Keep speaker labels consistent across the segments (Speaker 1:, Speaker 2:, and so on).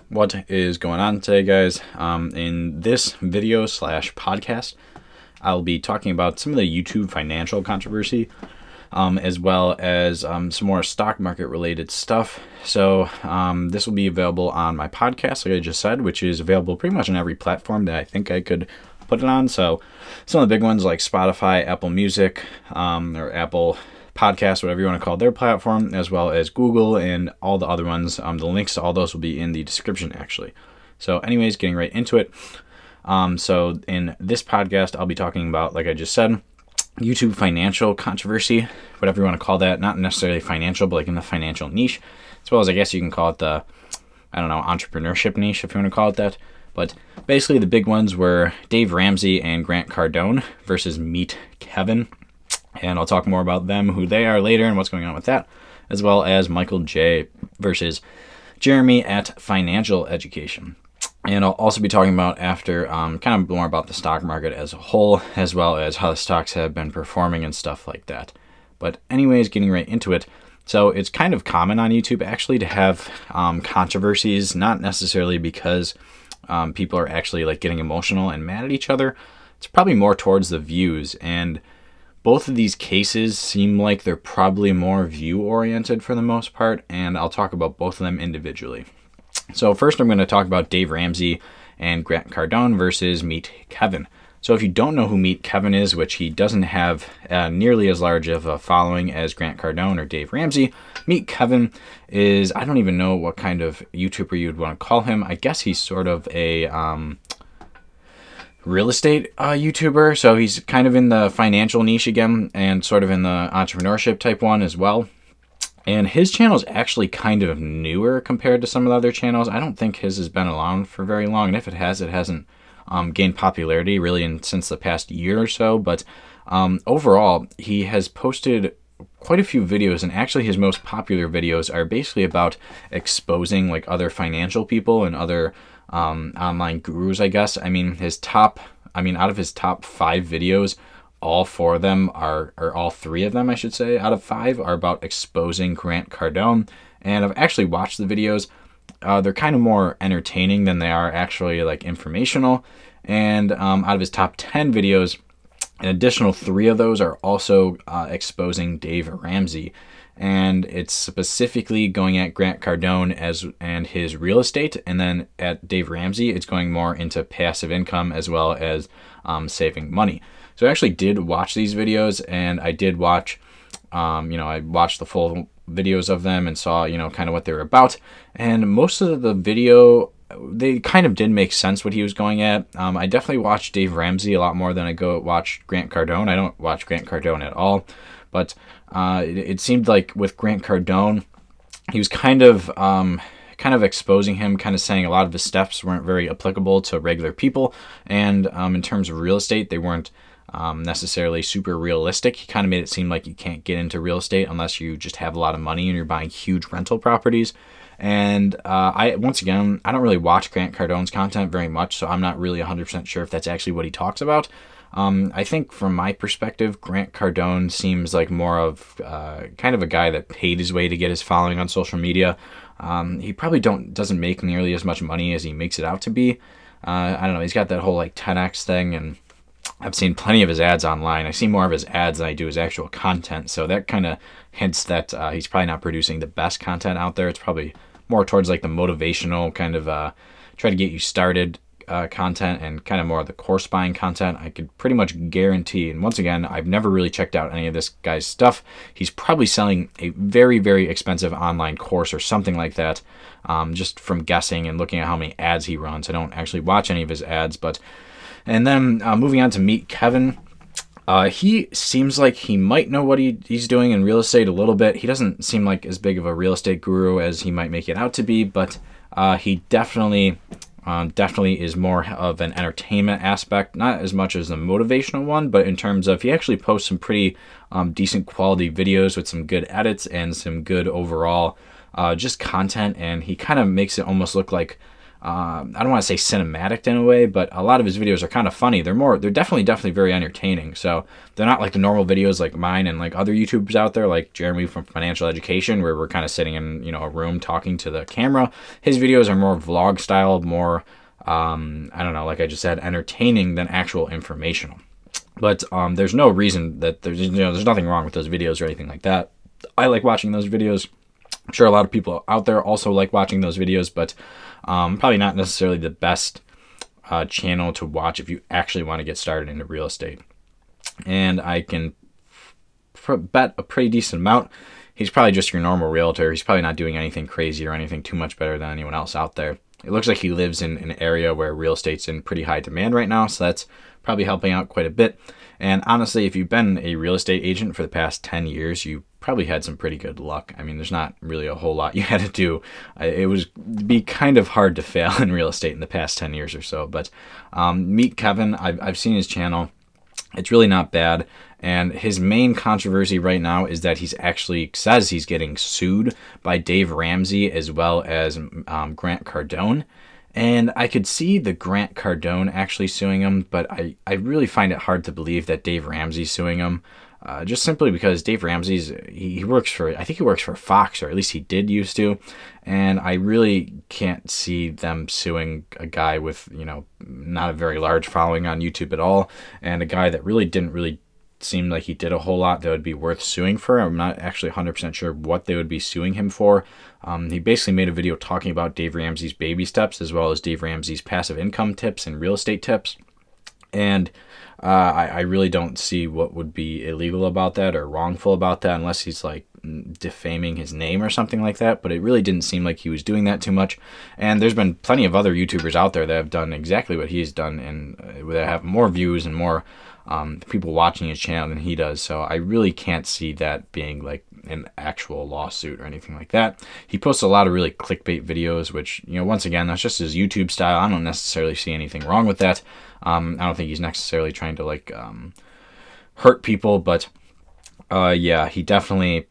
Speaker 1: What is going on today, guys? In this video / podcast, I'll be talking about some of the YouTube financial controversy, as well as some more stock market related stuff. So this will be available on my podcast, like I just said, which is available pretty much on every platform that I think I could put it on. So some of the big ones like Spotify, Apple Music, or Apple Podcast, whatever you want to call their platform, as well as Google and all the other ones. The links to all those will be in the description, actually. So anyways, getting right into it. So in this podcast, I'll be talking about, like I just said, YouTube financial controversy, whatever you want to call that. Not necessarily financial, but like in the financial niche, as well as I guess you can call it the, entrepreneurship niche, if you want to call it that. But basically the big ones were Dave Ramsey and Grant Cardone versus Meet Kevin. And I'll talk more about them, who they are later, and what's going on with that, as well as Michael J. versus Jeremy at Financial Education. And I'll also be talking about after kind of more about the stock market as a whole, as well as how the stocks have been performing and stuff like that. But anyways, getting right into it. So it's kind of common on YouTube actually to have controversies, not necessarily because people are actually like getting emotional and mad at each other. It's probably more towards the views, and both of these cases seem like they're probably more view-oriented for the most part, and I'll talk about both of them individually. So first I'm going to talk about Dave Ramsey and Grant Cardone versus Meet Kevin. So if you don't know who Meet Kevin is, which he doesn't have nearly as large of a following as Grant Cardone or Dave Ramsey, Meet Kevin is, I don't even know what kind of YouTuber you'd want to call him. I guess he's sort of a real estate YouTuber, so he's kind of in the financial niche again, and sort of in the entrepreneurship type one as well. And his channel is actually kind of newer compared to some of the other channels. I don't think his has been around for very long, and if it has, it hasn't gained popularity really since the past year or so. But overall, he has posted quite a few videos, and actually his most popular videos are basically about exposing like other financial people and other online gurus, I guess. out of his top 5 videos, all 4 of them or all 3 of them, I should say, out of 5 are about exposing Grant Cardone. And I've actually watched the videos. They're kind of more entertaining than they are actually like informational. And out of his top 10 videos, an additional 3 of those are also exposing Dave Ramsey. And it's specifically going at Grant Cardone and his real estate, and then at Dave Ramsey, it's going more into passive income as well as saving money. So I actually did watch these videos, and I did watch, I watched the full videos of them and saw, kind of what they were about. And most of the video, they kind of did make sense what he was going at. I definitely watched Dave Ramsey a lot more than I watch Grant Cardone. I don't watch Grant Cardone at all. But it seemed like with Grant Cardone, he was kind of exposing him, kind of saying a lot of his steps weren't very applicable to regular people. And in terms of real estate, they weren't necessarily super realistic. He kind of made it seem like you can't get into real estate unless you just have a lot of money and you're buying huge rental properties. And I don't really watch Grant Cardone's content very much, so I'm not really 100% sure if that's actually what he talks about. I think from my perspective, Grant Cardone seems like more of kind of a guy that paid his way to get his following on social media. He probably doesn't make nearly as much money as he makes it out to be. I don't know. He's got that whole like 10x thing, and I've seen plenty of his ads online. I see more of his ads than I do his actual content, so that kind of hints that he's probably not producing the best content out there. It's probably more towards like the motivational kind of try to get you started content, and kind of more of the course buying content. I could pretty much guarantee, and once again, I've never really checked out any of this guy's stuff. He's probably selling a very, very expensive online course or something like that, just from guessing and looking at how many ads he runs. I don't actually watch any of his ads, and then moving on to Meet Kevin. He seems like he might know what he's doing in real estate a little bit. He doesn't seem like as big of a real estate guru as he might make it out to be, but he definitely is more of an entertainment aspect, not as much as a motivational one, but in terms of he actually posts some pretty decent quality videos with some good edits and some good overall just content, and he kind of makes it almost look like I don't want to say cinematic in a way, but a lot of his videos are kind of funny. They're definitely very entertaining. So they're not like the normal videos like mine and like other YouTubers out there, like Jeremy from Financial Education, where we're kind of sitting in, a room talking to the camera. His videos are more vlog style, more, I don't know, like I just said, entertaining than actual informational. But there's no reason that there's nothing wrong with those videos or anything like that. I like watching those videos. I'm sure a lot of people out there also like watching those videos, but probably not necessarily the best channel to watch if you actually want to get started into real estate. And I can bet a pretty decent amount he's probably just your normal realtor. He's probably not doing anything crazy or anything too much better than anyone else out there. It looks like he lives in an area where real estate's in pretty high demand right now, so that's probably helping out quite a bit. And honestly, if you've been a real estate agent for the past 10 years, you probably had some pretty good luck. I mean, there's not really a whole lot you had to do. It was be kind of hard to fail in real estate in the past 10 years or so. But meet Kevin. I've seen his channel. It's really not bad. And his main controversy right now is that he's actually says he's getting sued by Dave Ramsey as well as Grant Cardone. And I could see the Grant Cardone actually suing him, but I really find it hard to believe that Dave Ramsey's suing him. Just simply because Dave Ramsey's, he works for Fox, or at least he did used to. And I really can't see them suing a guy with, not a very large following on YouTube at all. And a guy that didn't really seem like he did a whole lot that would be worth suing for. I'm not actually 100% sure what they would be suing him for. He basically made a video talking about Dave Ramsey's baby steps as well as Dave Ramsey's passive income tips and real estate tips. And I really don't see what would be illegal about that or wrongful about that unless he's like defaming his name or something like that. But it really didn't seem like he was doing that too much. And there's been plenty of other YouTubers out there that have done exactly what he's done and that have more views and more people watching his channel than he does. So I really can't see that being like an actual lawsuit or anything like that. He posts a lot of really clickbait videos, which, once again, that's just his YouTube style. I don't necessarily see anything wrong with that. I don't think he's necessarily trying to hurt people, but yeah, he definitely,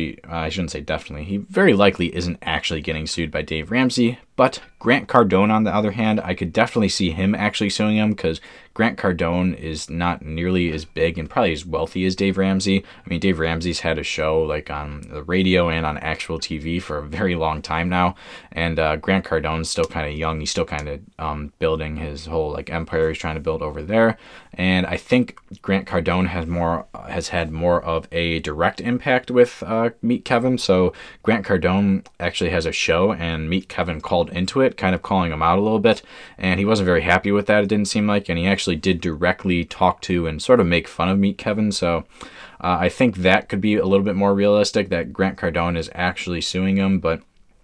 Speaker 1: I shouldn't say definitely, he very likely isn't actually getting sued by Dave Ramsey. But Grant Cardone, on the other hand, I could definitely see him actually suing him because Grant Cardone is not nearly as big and probably as wealthy as Dave Ramsey. I mean, Dave Ramsey's had a show like on the radio and on actual TV for a very long time now. And Grant Cardone's still kind of young. He's still kind of building his whole like empire he's trying to build over there. And I think Grant Cardone has had more of a direct impact with Meet Kevin. So Grant Cardone actually has a show, and Meet Kevin called into it, kind of calling him out a little bit, and he wasn't very happy with that, it didn't seem like, and he actually did directly talk to and sort of make fun of Meet Kevin. So I think that could be a little bit more realistic, that Grant Cardone is actually suing him, but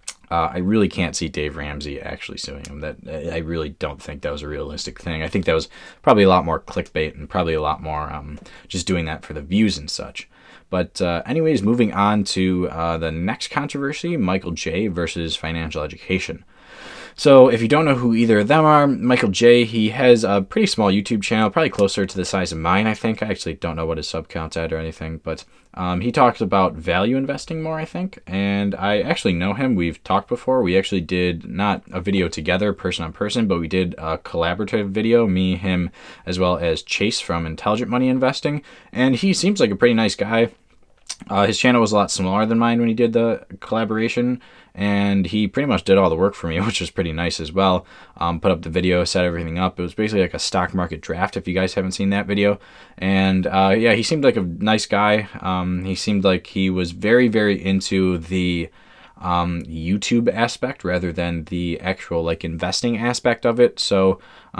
Speaker 1: I really can't see Dave Ramsey actually suing him. That I really don't think that was a realistic thing. I think that was probably a lot more clickbait and probably a lot more just doing that for the views and such. But anyways, moving on to the next controversy, Michael J versus Financial Education. So if you don't know who either of them are, Michael J, he has a pretty small YouTube channel, probably closer to the size of mine, I think. I actually don't know what his sub count's at or anything, but he talks about value investing more, I think. And I actually know him. We've talked before. We actually did not a video together, person on person, but we did a collaborative video, me, him, as well as Chase from Intelligent Money Investing. And he seems like a pretty nice guy. His channel was a lot smaller than mine when he did the collaboration, and he pretty much did all the work for me, which was pretty nice as well. Put up the video, set everything up. It was basically like a stock market draft, if you guys haven't seen that video. And yeah, he seemed like a nice guy. He seemed like he was very, very into the YouTube aspect rather than the actual like investing aspect of it. So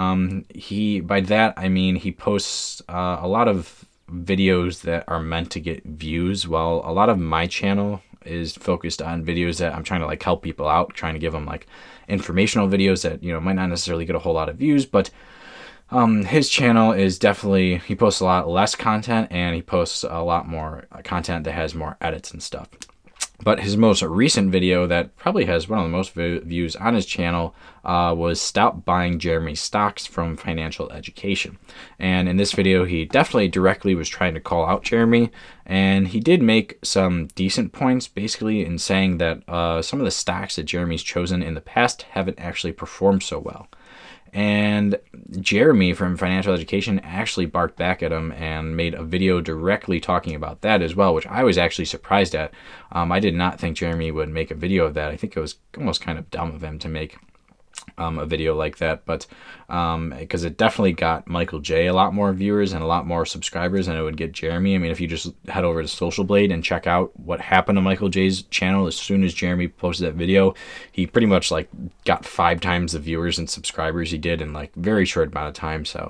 Speaker 1: by that I mean he posts a lot of videos that are meant to get views, while a lot of my channel is focused on videos that I'm trying to like help people out, trying to give them like informational videos that might not necessarily get a whole lot of views. But his channel is definitely, he posts a lot less content, and he posts a lot more content that has more edits and stuff. But his most recent video that probably has one of the most views on his channel was Stop Buying Jeremy Stocks from Financial Education. And in this video, he definitely directly was trying to call out Jeremy. And he did make some decent points, basically in saying that some of the stocks that Jeremy's chosen in the past haven't actually performed so well. And Jeremy from Financial Education actually barked back at him and made a video directly talking about that as well, which I was actually surprised at. I did not think Jeremy would make a video of that. I think it was almost kind of dumb of him to make a video like that, but because it definitely got Michael J a lot more viewers and a lot more subscribers than it would get Jeremy. I mean, if you just head over to Social Blade and check out what happened to Michael J's channel as soon as Jeremy posted that video, he pretty much like got 5 times the viewers and subscribers he did in like very short amount of time. So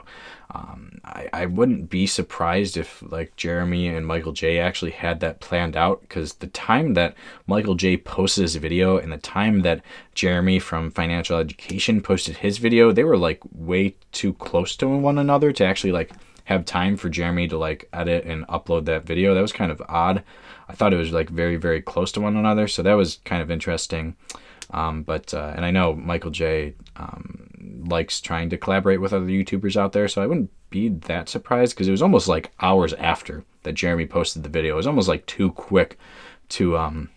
Speaker 1: I wouldn't be surprised if like Jeremy and Michael J actually had that planned out, because the time that Michael J posted his video and the time that Jeremy from Financial Education posted his video, they were like way too close to one another to actually like have time for Jeremy to like edit and upload that video. That was kind of odd. I thought it was like very, very close to one another, so that was kind of interesting. And I know Michael J likes trying to collaborate with other YouTubers out there, so I wouldn't be that surprised, because it was almost like hours after that Jeremy posted the video. It was almost like too quick to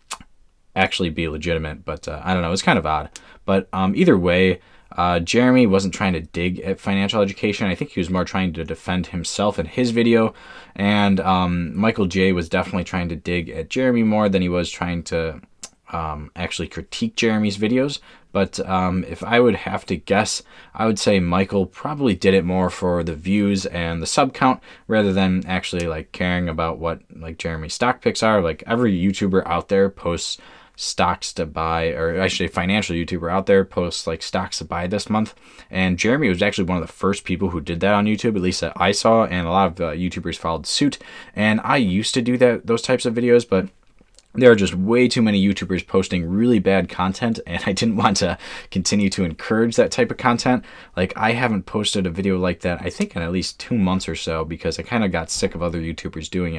Speaker 1: actually be legitimate, but I don't know, it's kind of odd. But either way, Jeremy wasn't trying to dig at Financial Education. I think he was more trying to defend himself in his video, and Michael J was definitely trying to dig at Jeremy more than he was trying to actually critique Jeremy's videos. But if I would have to guess, I would say Michael probably did it more for the views and the sub count rather than actually like caring about what like Jeremy's stock picks are. Like every YouTuber out there posts stocks to buy, or I should say financial YouTuber out there posts like stocks to buy this month. And Jeremy was actually one of the first people who did that on YouTube, at least that I saw, and a lot of YouTubers followed suit. And I used to do those types of videos, but there are just way too many YouTubers posting really bad content, and I didn't want to continue to encourage that type of content. Like, I haven't posted a video like that, I think, in at least 2 months or so, because I kind of got sick of other YouTubers doing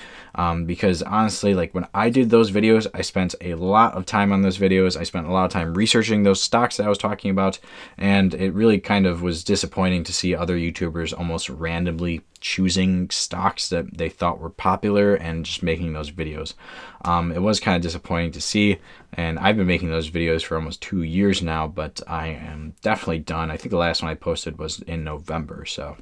Speaker 1: it. Because honestly, like, when I did those videos, I spent a lot of time on those videos. I spent a lot of time researching those stocks that I was talking about, and it really kind of was disappointing to see other YouTubers almost randomly choosing stocks that they thought were popular and just making those videos. It was kind of disappointing to see, and I've been making those videos for almost 2 years now, but I am definitely done. I think the last one I posted was in November, so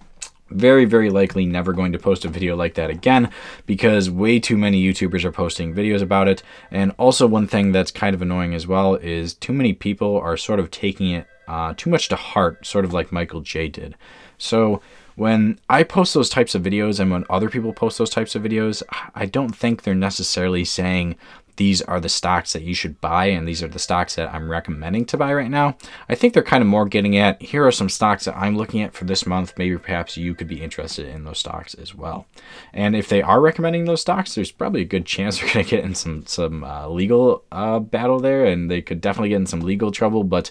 Speaker 1: very, very likely never going to post a video like that again, because way too many YouTubers are posting videos about it. And also, one thing that's kind of annoying as well is too many people are sort of taking it too much to heart, sort of like Michael J did. So when I post those types of videos and when other people post those types of videos, I don't think they're necessarily saying these are the stocks that you should buy and these are the stocks that I'm recommending to buy right now. I think they're kind of more getting at, here are some stocks that I'm looking at for this month. Maybe perhaps you could be interested in those stocks as well. And if they are recommending those stocks, there's probably a good chance they're going to get in some legal battle there, and they could definitely get in some legal trouble. But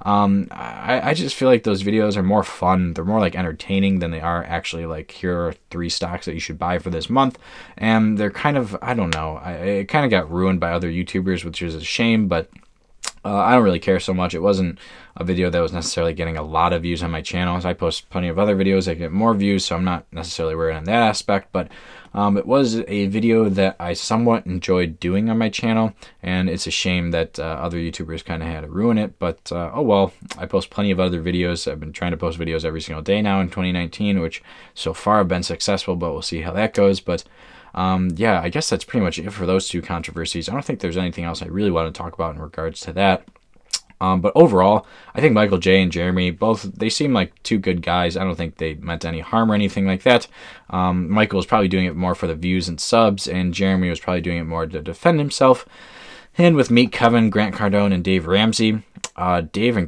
Speaker 1: I just feel like those videos are more fun. They're more like entertaining than they are actually like, here are 3 stocks that you should buy for this month. And they're kind of, I don't know, it kind of got ruined by other YouTubers, which is a shame, but I don't really care so much. It wasn't a video that was necessarily getting a lot of views on my channel. So I post plenty of other videos that get more views, so I'm not necessarily worried on that aspect. But it was a video that I somewhat enjoyed doing on my channel, and it's a shame that other YouTubers kind of had to ruin it. But oh well, I post plenty of other videos. I've been trying to post videos every single day now in 2019, which so far have been successful, but we'll see how that goes. But yeah, I guess that's pretty much it for those 2 controversies. I don't think there's anything else I really want to talk about in regards to that. But overall, I think Michael J and Jeremy, both, they seem like 2 good guys. I don't think they meant any harm or anything like that. Michael was probably doing it more for the views and subs, and Jeremy was probably doing it more to defend himself. And with Meet Kevin, Grant Cardone, and Dave Ramsey, Dave and Grant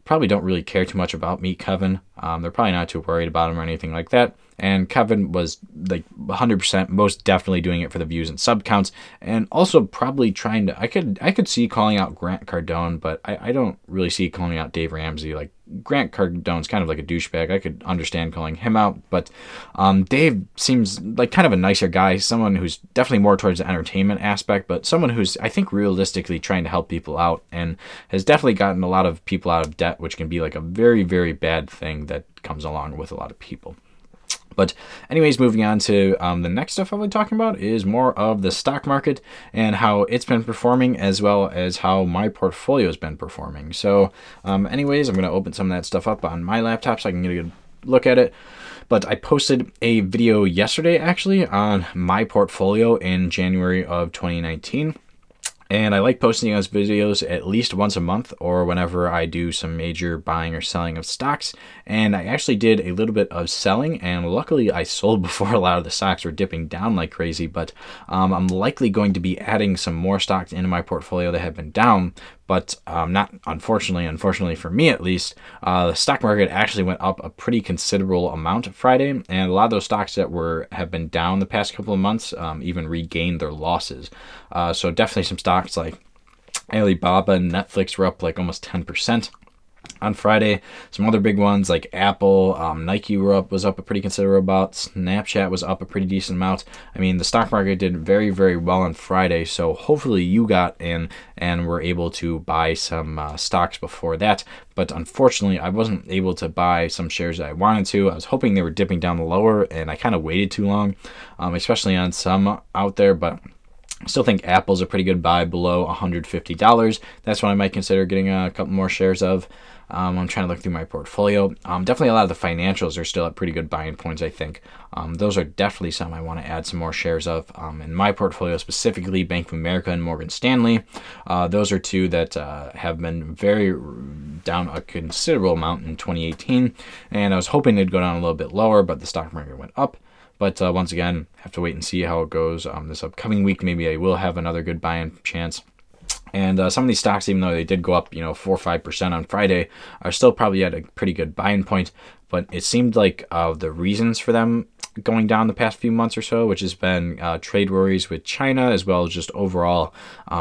Speaker 1: probably don't really care too much about Meet Kevin. They're probably not too worried about him or anything like that. And Kevin was like 100% most definitely doing it for the views and sub counts, and also probably trying to. I could see calling out Grant Cardone, but I don't really see calling out Dave Ramsey. Like, Grant Cardone's kind of like a douchebag. I could understand calling him out, but Dave seems like kind of a nicer guy, someone who's definitely more towards the entertainment aspect, but someone who's, I think, realistically trying to help people out and has definitely gotten a lot of people out of debt, which can be like a very, very bad thing that comes along with a lot of people. But anyways, moving on to the next stuff I'll be talking about is more of the stock market and how it's been performing, as well as how my portfolio has been performing. So anyways, I'm going to open some of that stuff up on my laptop so I can get a good look at it. But I posted a video yesterday, actually, on my portfolio in January of 2019. And I like posting those videos at least once a month or whenever I do some major buying or selling of stocks. And I actually did a little bit of selling, and luckily I sold before a lot of the stocks were dipping down like crazy. But I'm likely going to be adding some more stocks into my portfolio that have been down. But not unfortunately for me at least, the stock market actually went up a pretty considerable amount Friday, and a lot of those stocks that have been down the past couple of months even regained their losses. So definitely some stocks like Alibaba and Netflix were up like almost 10% on Friday. Some other big ones like Apple, Nike was up a pretty considerable amount. Snapchat was up a pretty decent amount. I mean, the stock market did very, very well on Friday, so hopefully you got in and were able to buy some stocks before that. But unfortunately, I wasn't able to buy some shares that I wanted to. I was hoping they were dipping down the lower, and I kind of waited too long, especially on some out there, but I still think Apple's a pretty good buy below $150. That's what I might consider getting a couple more shares of. I'm trying to look through my portfolio. Definitely a lot of the financials are still at pretty good buying points, I think. Those are definitely some I want to add some more shares of. In my portfolio, specifically Bank of America and Morgan Stanley. Those are two that have been very down a considerable amount in 2018. And I was hoping they'd go down a little bit lower, but the stock market went up. But once again, have to wait and see how it goes this upcoming week. Maybe I will have another good buy-in chance. And some of these stocks, even though they did go up, 4 or 5% on Friday, are still probably at a pretty good buying point. But it seemed like the reasons for them going down the past few months or so, which has been trade worries with China, as well as just overall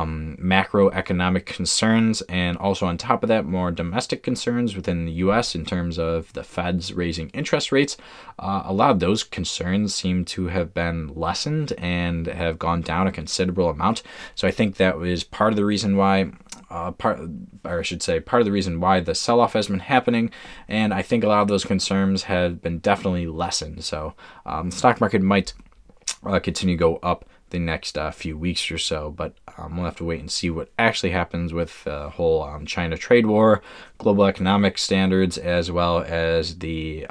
Speaker 1: macroeconomic concerns, and also on top of that, more domestic concerns within the U.S. in terms of the Fed's raising interest rates. A lot of those concerns seem to have been lessened and have gone down a considerable amount. So I think that was part of the reason why part of the reason why the sell-off has been happening, and I think a lot of those concerns have been definitely lessened. So the stock market might continue to go up the next few weeks or so, but we'll have to wait and see what actually happens with the whole China trade war, global economic standards, as well as the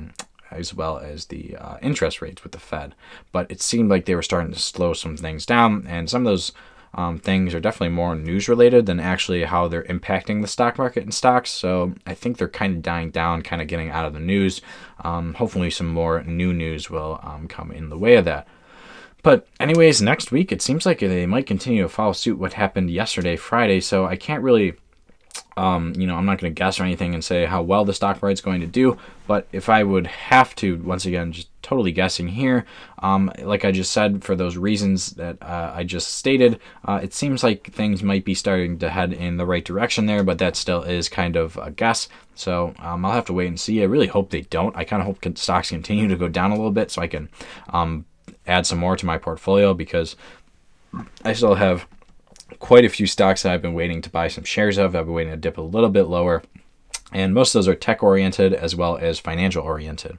Speaker 1: interest rates with the Fed. But it seemed like they were starting to slow some things down, and some of those things are definitely more news related than actually how they're impacting the stock market and stocks. So I think they're kind of dying down, kind of getting out of the news. Hopefully some more new news will come in the way of that. But anyways, next week, it seems like they might continue to follow suit what happened yesterday, Friday. So I can't really I'm not going to guess or anything and say how well the stock market's going to do, but if I would have to, once again, just totally guessing here, like I just said, for those reasons that I just stated, it seems like things might be starting to head in the right direction there, but that still is kind of a guess. So I'll have to wait and see. I really hope they don't. I kind of hope stocks continue to go down a little bit so I can add some more to my portfolio, because I still have quite a few stocks that I've been waiting to buy some shares of. I've been waiting to dip a little bit lower, and most of those are tech oriented as well as financial oriented.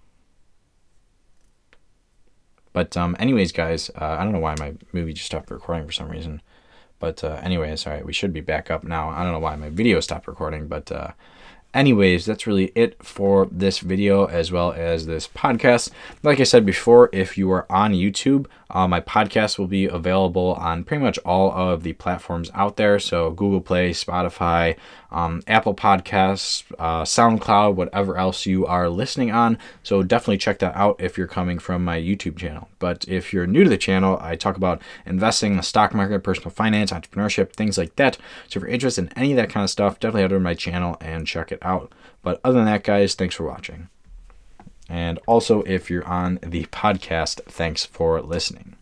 Speaker 1: But anyways, guys, I don't know why my movie just stopped recording for some reason. But anyways, all right, we should be back up now. I don't know why my video stopped recording, but anyways, that's really it for this video as well as this podcast. Like I said before, if you are on YouTube, my podcast will be available on pretty much all of the platforms out there. So Google Play, Spotify, Apple Podcasts, SoundCloud, whatever else you are listening on. So definitely check that out if you're coming from my YouTube channel. But if you're new to the channel, I talk about investing, the stock market, personal finance, entrepreneurship, things like that. So if you're interested in any of that kind of stuff, definitely head over to my channel and check it out. But other than that, guys, thanks for watching. And also, if you're on the podcast, thanks for listening.